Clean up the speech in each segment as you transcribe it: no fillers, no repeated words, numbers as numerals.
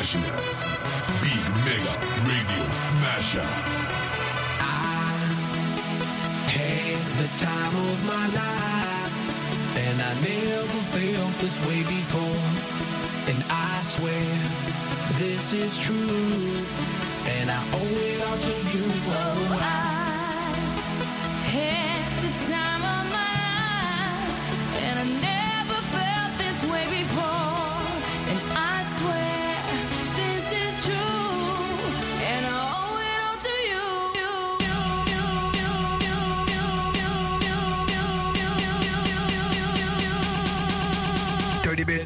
International Big Mega Radio Smasher. I had the time of my life, and I never felt this way before. And I swear this is true, and I owe it all to you. Oh, I had the time of my life, and I never felt this way before. And I swear this is true, and I owe it all to you. Dirty bit.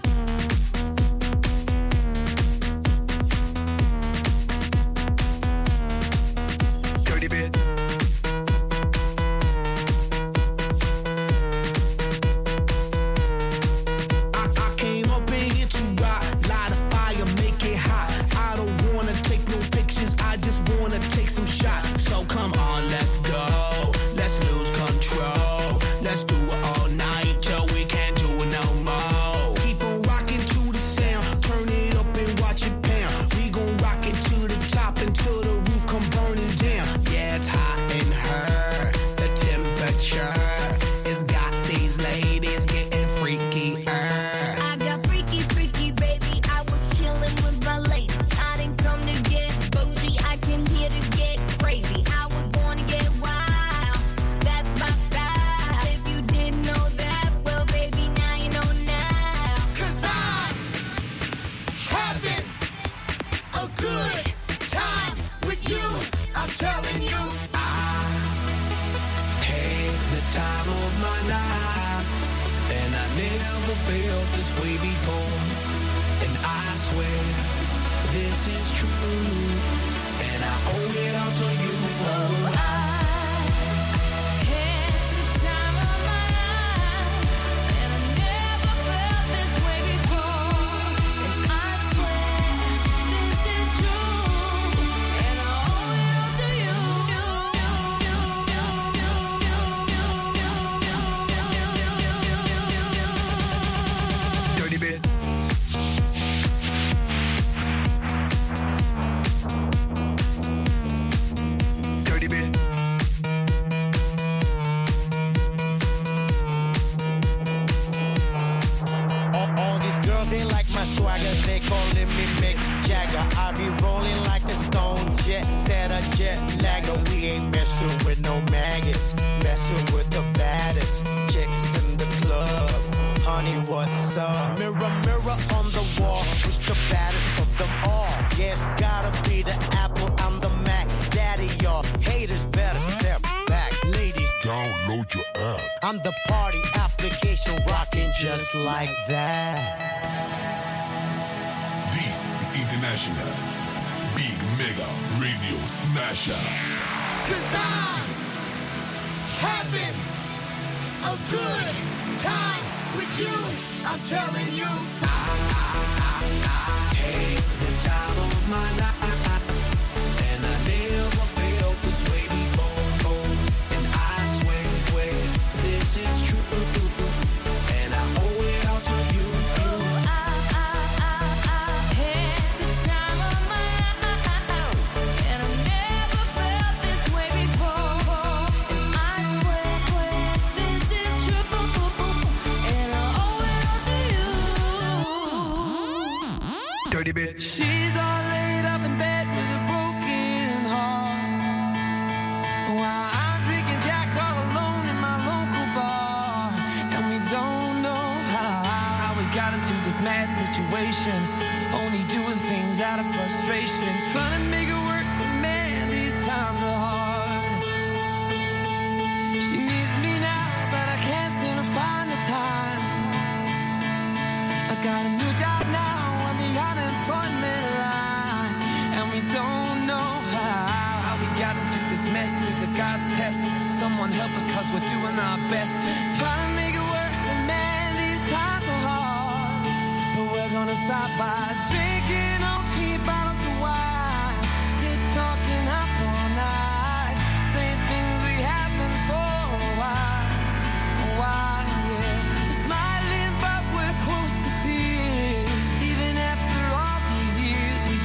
I'm the party application rocking just like that. This is International Big Mega Radio Smasher. 'Cause I'm having a good time with you. I'm telling you. I had the time of my life, and I never felt this way before. And I swear this is true, and I owe it all to you. Oh, I had the time of my life, and I never felt this way before. And I swear this is true, and I owe it all to you. Dirty bit. She's all laid up in bed with a broken heart, while I'm drinking Jack all alone in my local bar. And we don't know how we got into this mad situation, only doing things out of frustration, trying to make it work, but man, these times are hard. She needs me now, but I can't seem to find the time. I got a new job now on the unemployment line, and we don't know how we got into this mess. It's a God's test. Someone help us, 'cause we're doing our best, trying to make it work, but man, these times are hard. But we're gonna stop by drinking on cheap bottles of wine, sit talking up all night, saying things we haven't for a while, yeah. We're smiling, but we're close to tears. Even after all these years, we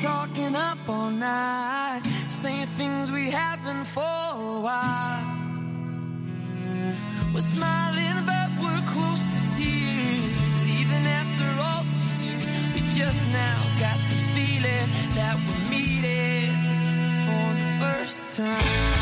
talking up all night, saying things we haven't for a while. We're smiling but we're close to tears. Even after all these years, we just now got the feeling that we're meeting for the first time.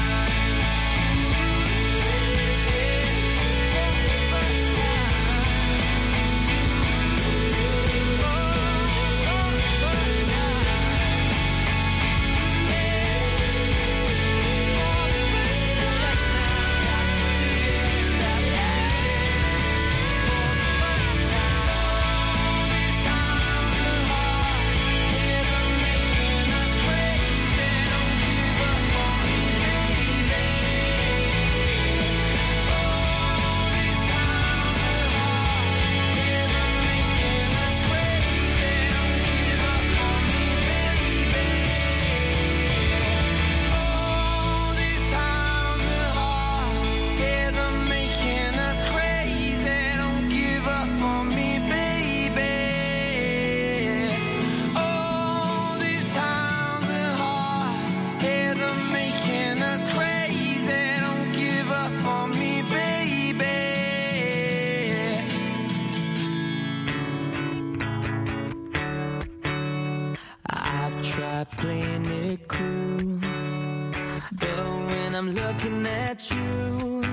Playing it cool, but when I'm looking at you,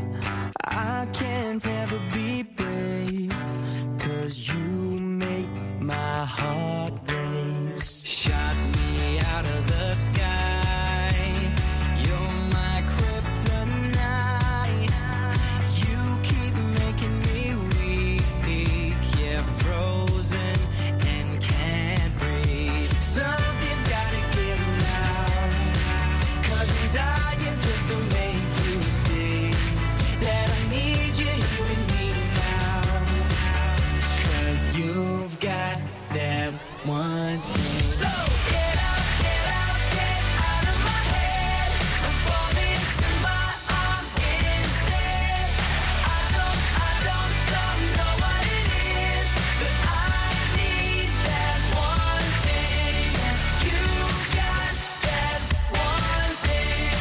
I can't ever be brave, 'cause you make my heart race. Shot me out of the sky, you're my kryptonite. You keep making me weak, yeah, frozen and can't breathe. Something's gotta give now, 'cause I'm dying just to make you see that I need you here with me now. 'Cause you've got that one thing. So get out, get out, get out of my head. I'm falling into my arms instead. I don't know what it is, but I need that one thing. You've got that one thing.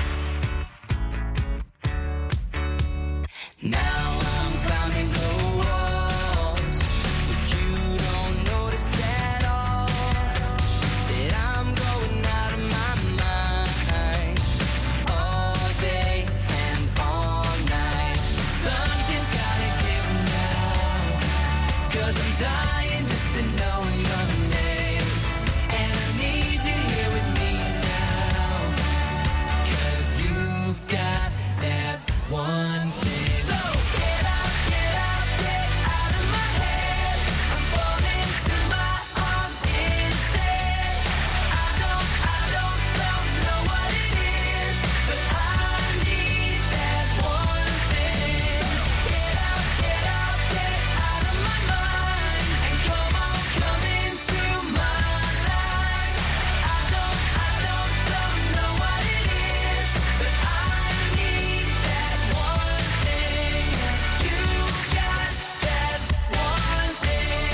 Now I'm climbing the walls, but you don't notice at all that I'm going out of my mind all day and all night. Something's gotta give now, 'cause I'm dying just to know your name, and I need you here with me now, 'cause you've got that one thing. So get out, get out, get out of my head. I'm falling into my arms instead. I don't know what it is, but I need that one thing. Get out, get out, get out of my mind, and come on, come into my life. I don't know what it is, but I need that one thing. You've got that one thing.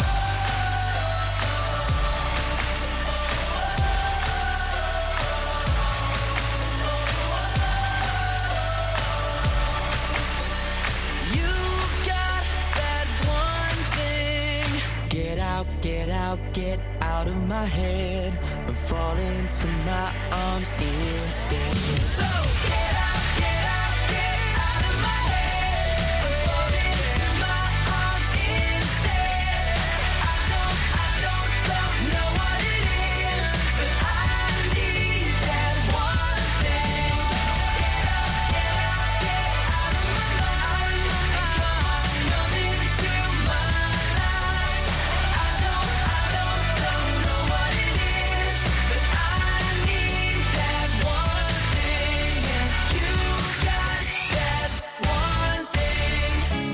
You've got that one thing. Get out, get out, get out of my head, and fall into my arms instead. So get out, get out, get out of my head, and fall into my arms instead. I don't know what it is, but I need that one thing. Get out, get out, get out of my mind, and come into my life. I don't know what it is, but I need that one thing. You've got that one thing.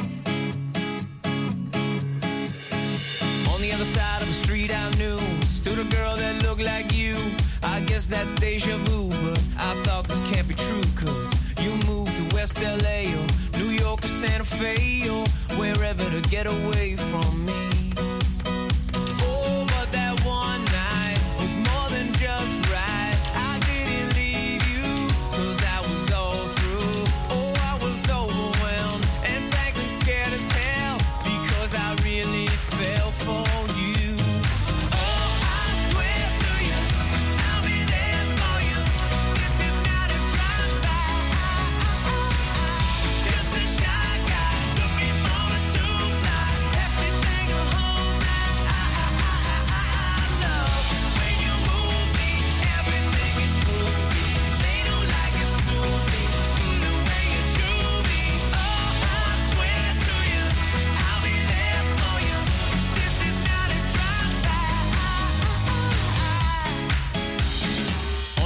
On the other side of the street I knew stood a girl that looked like you. I guess that's deja vu, but I thought this can't be true, 'cause you moved to West LA or New York or Santa Fe or wherever to get away from me. Oh, but that one night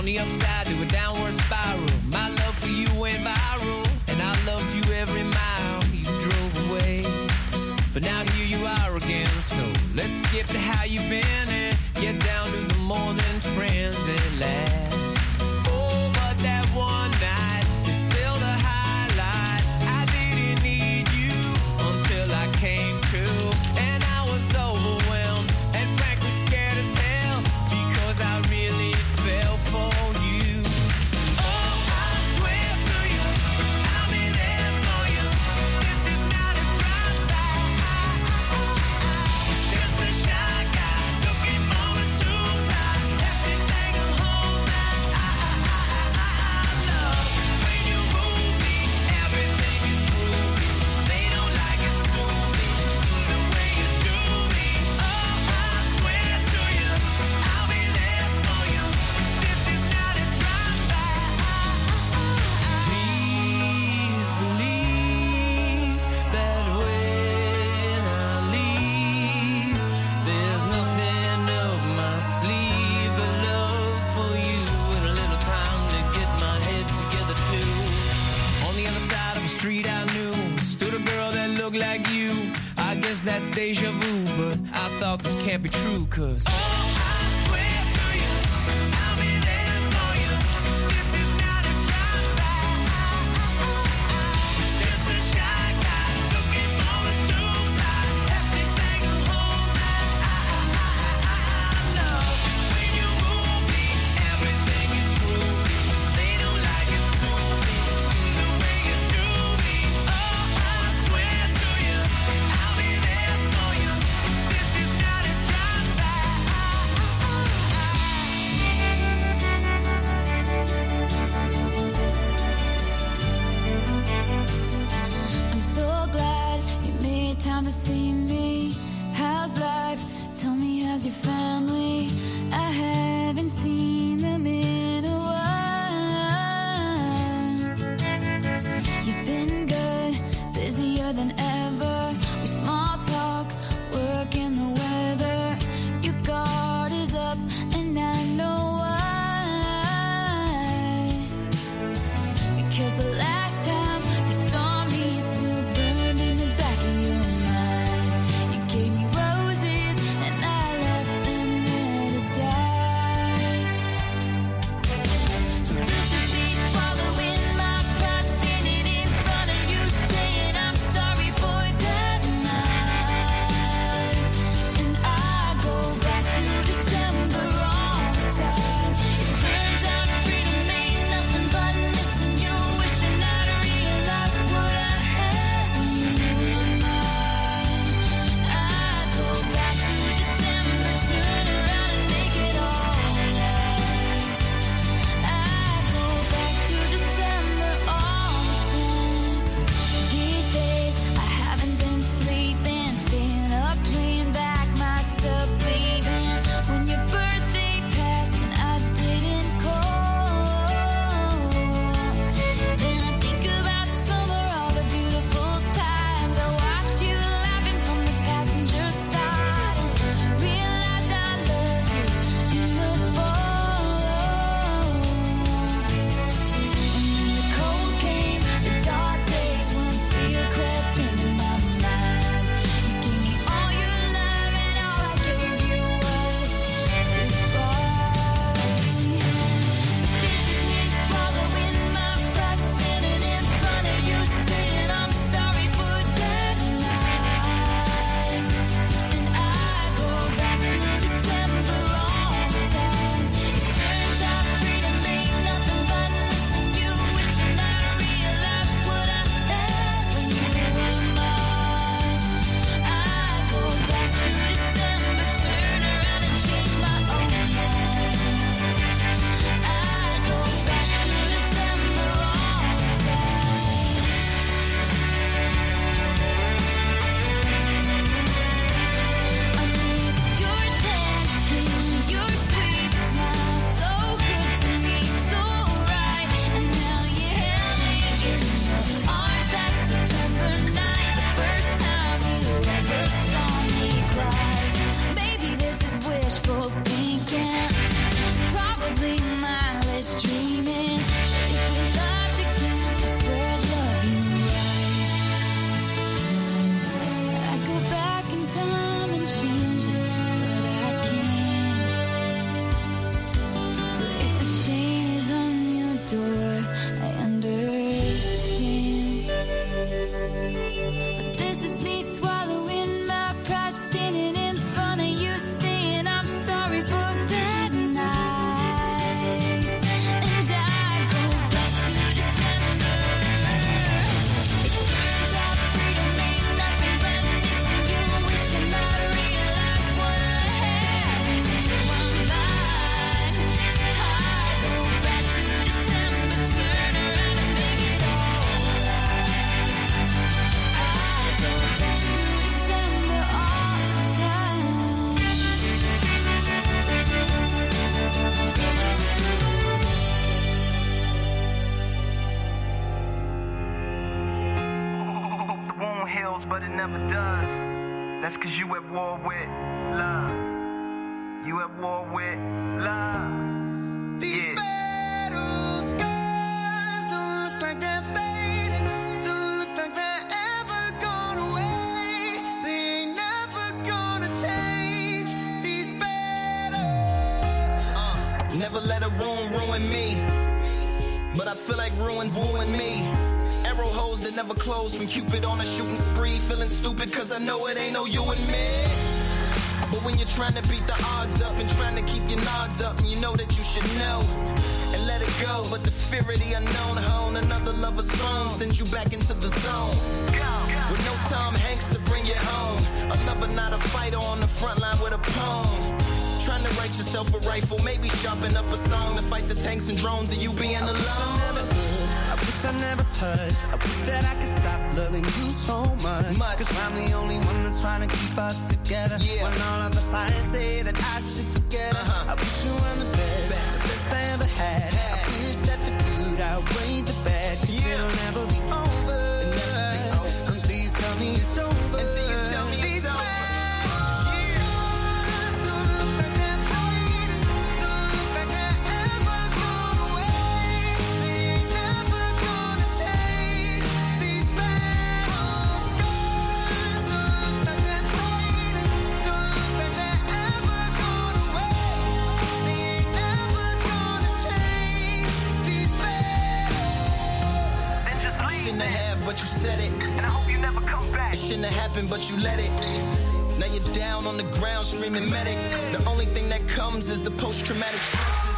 the upside to a downward spiral. My love for you went viral, and I loved you every mile you drove away. But now here you are again, so let's skip to how you've been and get down to the more than friends at last. Oh, but that one night is still the highlight. I didn't need you until I came to, and I was overwhelmed and frankly scared as hell because I really fell for you. Oh, I swear to you, I'll be there for you. This is not a drive-by. Just a shy guy looking for a two-ply. Everything will hold back. Love when you move me, everything is groovy. They don't like it, sue me the way you do me. Oh, I swear to you, I'll be there for you. This is not a drive-by. Please believe that when I leave, there's nothing up my sleeve but love for you and a little time to get my head together too. On the other side of the street I knew stood a girl that looked like you. I guess that's deja vu, but I thought this can't be true, 'cause oh, I swear to you, I'll be there for you. This is not a drive-by. Just a shy guy looking for a two-ply. Everything will hold back. Love when you move me, everything is groovy. They don't like it, sue me the way you do me. Oh, I swear to you, I'll be there for you. This is not a drive-by. but it never does. That's cause you at war with love. You at war with love. These battle scars don't look like they're fading. Don't look like they're ever gone away. They ain't never gonna change. These battles. Never let a ruin me. But I feel like ruins wooing me. Arrow holes that never close from Cupid on a shooting spree. Feeling stupid cause I know it ain't no you and me. But when you're trying to beat the odds up and trying to keep your nods up, and you know that you should know and let it go. But the fear of the unknown hone another lover's phone sends you back into the zone. With no Tom Hanks to bring you home. A lover, not a fighter on the front line with a poem. Trying to write yourself a rifle, maybe sharpen up a song to fight the tanks and drones of you being alone. I wish I never touched. I wish that I could stop loving you so much. Cause I'm the only one that's trying to keep us together. When all of the signs say that I should forget it. I wish you were the best I ever had. I wish that the good outweighed the bad. Cause it'll never be over until you tell me it's over. Until you tell me it's over. But you said it, and I hope you never come back. It shouldn't have happened, but you let it. Now you're down on the ground screaming medic. The only thing that comes is the post-traumatic stresses.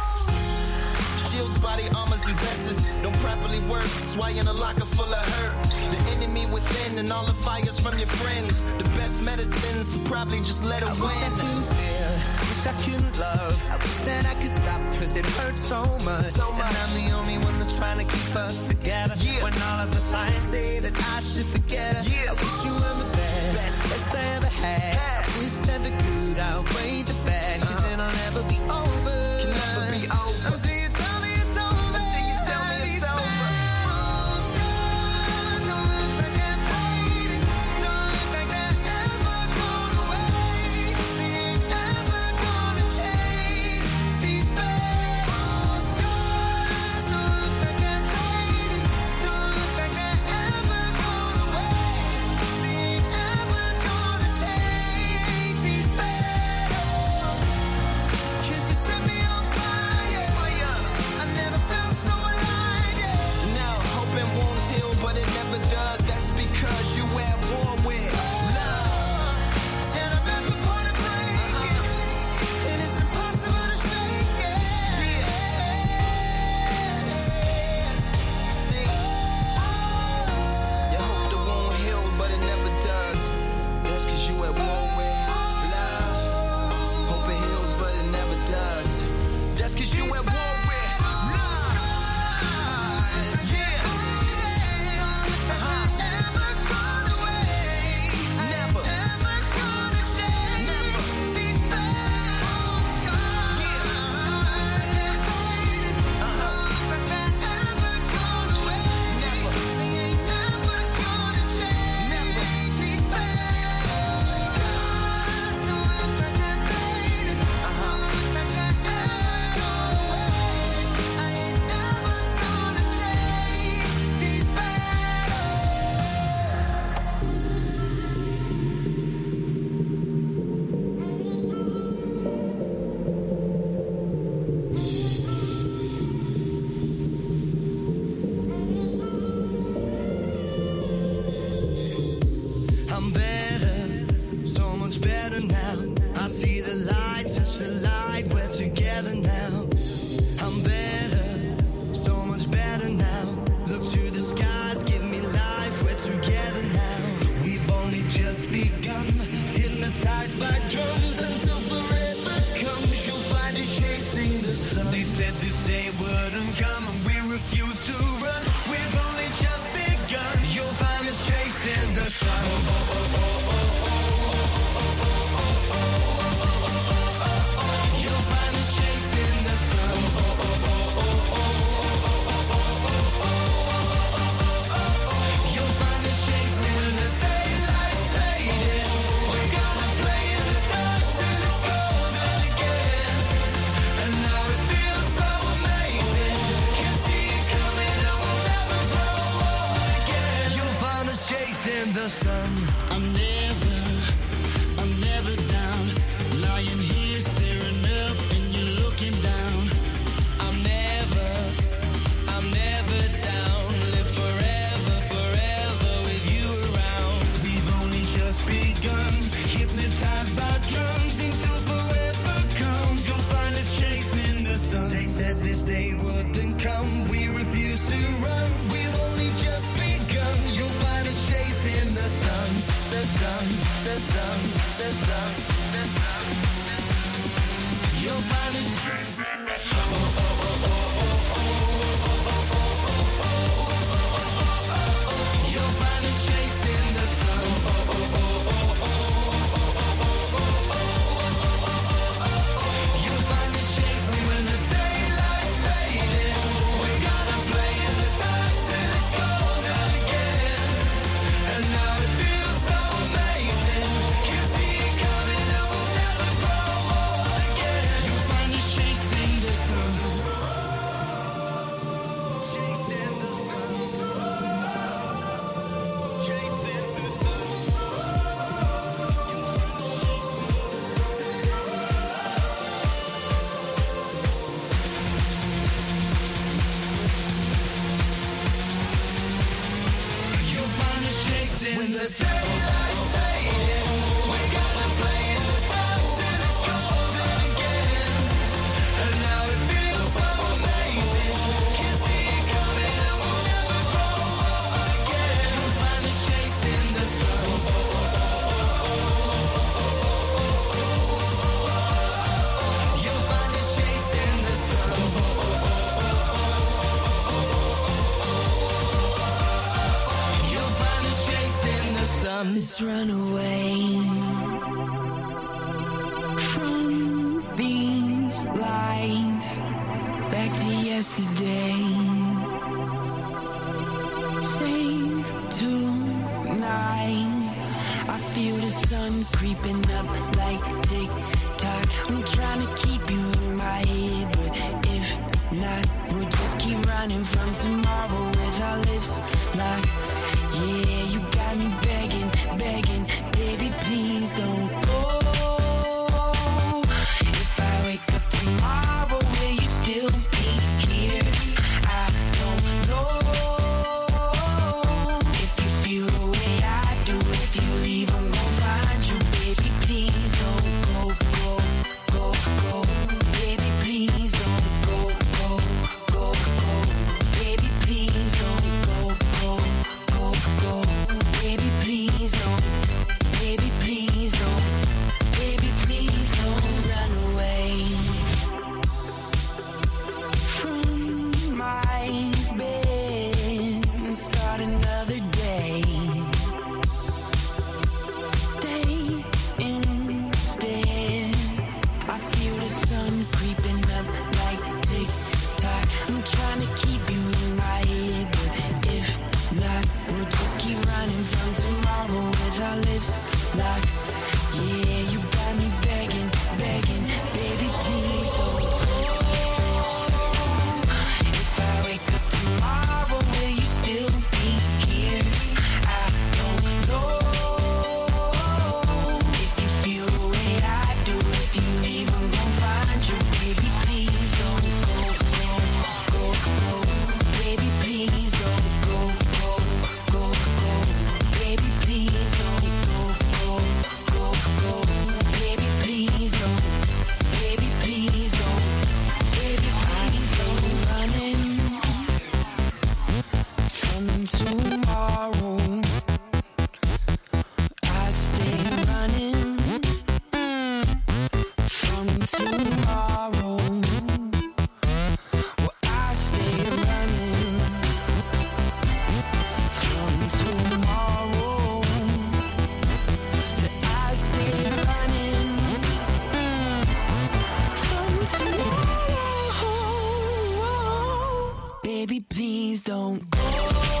Shields, body armors, and vests don't properly work. That's why you're in a locker full of hurt. The enemy within and all the fires from your friends. The best medicines to probably just let it win. I couldn't feel, wish I couldn't love. I wish that I could stop cause it hurts so much. And I'm the only one that's trying to keep us together. When all of the signs say that I should forget it. I wish you were the best I ever had. I wish that the good outweighed the bad. Cause it'll never be over. Can never be over. Until you tell me it's over. Until you tell me it's over. You'll find us chasing the same lights. sun. I'm never down. Lying here staring up and you're looking down. I'm never down. Live forever with you around. We've only just begun. Hypnotized by drums until forever comes. You'll find us chasing the sun. They said this day wouldn't come. We refuse to run. We've only just begun. You'll find us chasing the sun. The sun, the sun, the sun, the sun, the sun. You'll find us chasing the sun. You'll find us chasing the sun. You'll find us chasing when the daylight's fading. We're gonna play in the dark till it's cold again. And now it feels so amazing. Can see it coming and we'll never grow old again. You'll find us chasing the sun. Chasing the sun. Chasing the sun. You'll find us chasing the sun. You'll find us chasing when the daylight's fading. We're gonna play in the dark till it's cold again. And now it feels so amazing. Can see it coming and we'll never grow old again. You'll find us chasing the sun. You'll find us chasing the sun. You'll find us chasing the sun. Let's run away from these lies back to yesterday. Save tonight. I feel the sun creeping up like tick-tock. I'm trying to keep you in my head, but if not, we'll just keep running from tomorrow with our lips locked. Yeah, you got me begging, baby, please don't go. If I wake up tomorrow, will you still be here? I don't know. If you feel the way I do, if you leave, I'm gonna find you, baby, please don't go. Baby, please don't go. Baby, please don't go. Baby, please don't. Baby, please don't. Baby, please don't run away from my bed and start another day. Stay instead. I feel the sun creeping up like tick-tock. I'm trying to keep you in my head, but if not, we'll just keep running from tomorrow with our lips locked. Yeah, you got me begging, baby, please don't go. If I wake up tomorrow, will you still be here? I don't know. If you feel the way I do, if you leave, I'm gonna find you, baby, please don't go. Baby, please don't go. Baby, please don't go. Baby, please don't. Baby, please don't. Baby, please don't. Running from tomorrow. I stay running from tomorrow. Well, I stay running from tomorrow. So I stay running from tomorrow. Baby, please don't go.